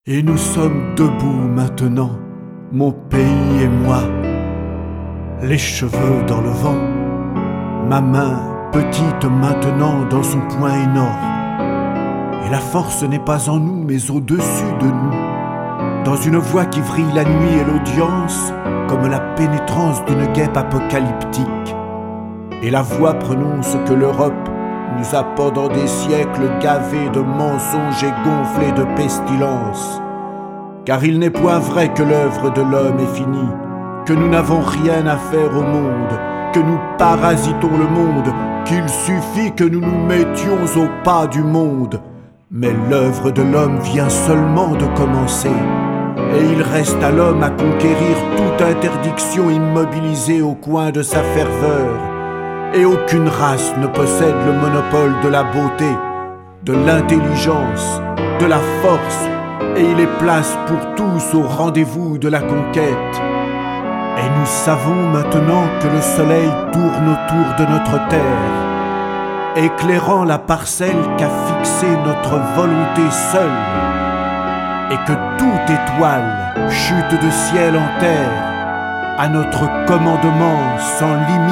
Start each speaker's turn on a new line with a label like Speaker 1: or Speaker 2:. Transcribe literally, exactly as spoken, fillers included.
Speaker 1: Et nous sommes debout maintenant, mon pays et moi, les cheveux dans le vent, ma main petite maintenant dans son poing énorme. Et la force n'est pas en nous, mais au-dessus de nous, dans une voix qui vrille la nuit et l'audience, comme la pénétrance d'une guêpe apocalyptique. Et la voix prononce que l'Europe nous a pendant des siècles gavés de mensonges et gonflés de pestilence. Car il n'est point vrai que l'œuvre de l'homme est finie, que nous n'avons rien à faire au monde, que nous parasitons le monde, qu'il suffit que nous nous mettions au pas du monde. Mais l'œuvre de l'homme vient seulement de commencer, et il reste à l'homme à conquérir toute interdiction immobilisée au coin de sa ferveur. Et aucune race ne possède le monopole de la beauté, de l'intelligence, de la force, et il est place pour tous au rendez-vous de la conquête. Et nous savons maintenant que le soleil tourne autour de notre terre, éclairant la parcelle qu'a fixée notre volonté seule, et que toute étoile chute de ciel en terre à notre commandement sans limite.